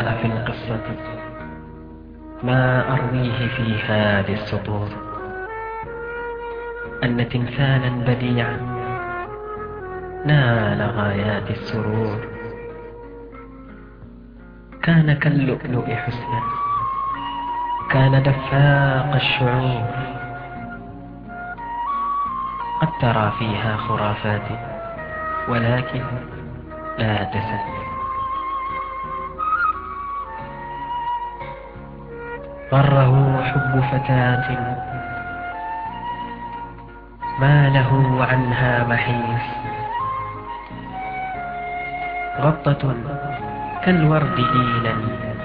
جاء في القصة ما أرويه في هذه السطور، أن تمثالا بديعا نال غايات السرور، كان كاللؤلؤ حسنا، كان دفاق الشعور، قد ترى فيها خرافات ولكن لا تسل. غره حب فتاة ما له عنها محيص، غطة كالورد دينا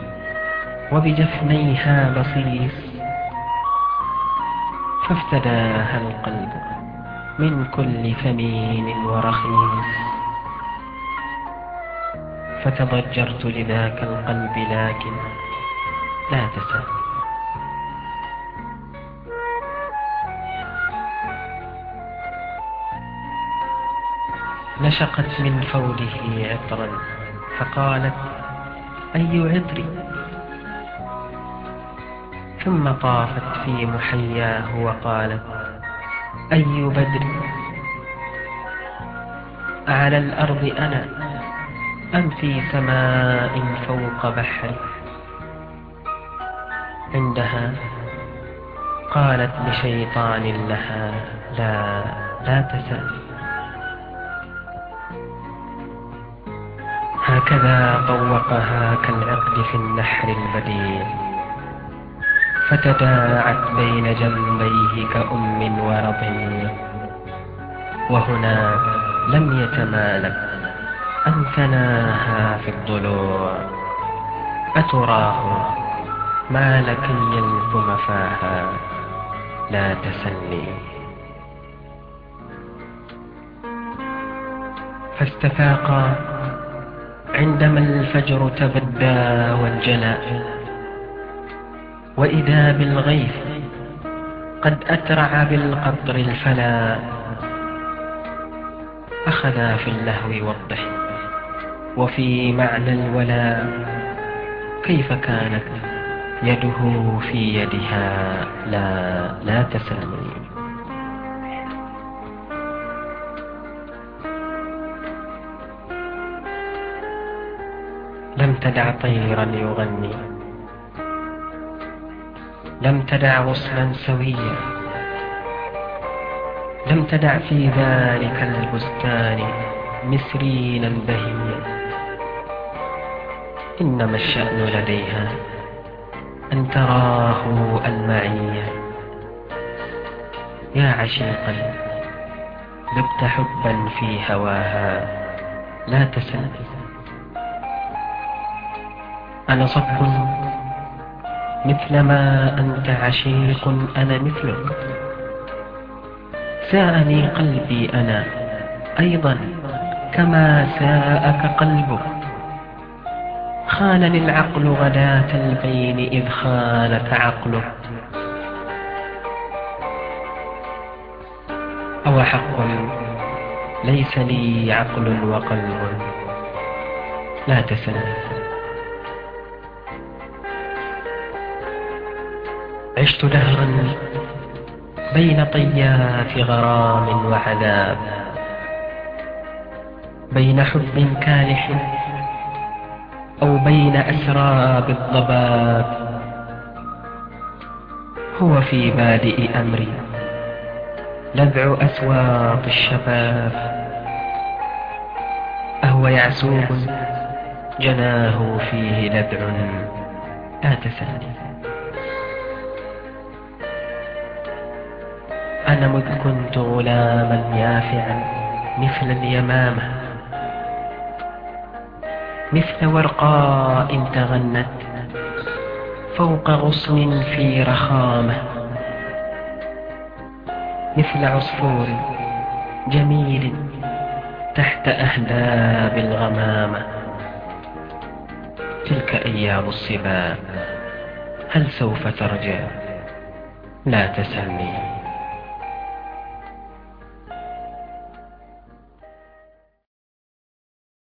وبجفنيها بصيص، فافتداها القلب من كل ثمين ورخيص، فتضجرت لذاك القلب لكن لا تسل. نشقت من فوله عطرا فقالت أي عطر، ثم طافت في محياه وقالت أي بدر، أعلى الأرض أنا أم في سماء فوق بحر. عندها قالت لشيطان لها لا تسل. هكذا طوقها كالعقد في النحر البديع، فتداعت بين جنبيه كأم ورضيع، وهنا لم يتمالك أن ثناها في الضلوع، أتراه ما لك يلثم فاها لا تسلي. فاستفاقا عندما الفجر تبدى وانجلى، وإذا بالغيث قد أترع بالقطر الفلا، أخذا في اللهو والضحك وفي معنى الولاء، كيف كانت يده في يدها لا تسلي. لم تدع طيرا يغني، لم تدع غصنا سويا، لم تدع في ذلك البستان مسرينا بهيا، إنما الشأن لديها أن تراه المعيا. يا عشيقا ذبت حبا في هواها لا تسل. أنا صب مثلما أنت عشيق أنا مثلك، ساءني قلبي أنا أيضا كما ساءك قلبك، خانني العقل غداة البين إذ خانك عقلك. أو حق ليس لي عقل وقلب لا تسل. عشت دهرا بين طيات غرام وعذاب، بين حب كالح أو بين أسراب الضباب، هو في بادئ أمري لذع أسواط الشباب، أهو يعسوب جناه فيه لذع لا تسل. أنا مذ كنت غلاما يافعا مثل اليمامة، مثل ورقاء تغنت فوق غصن في رخامة، مثل عصفور جميل تحت أهداب الغمامة. تلك أيام الصبا هل سوف ترجع لا تسلني.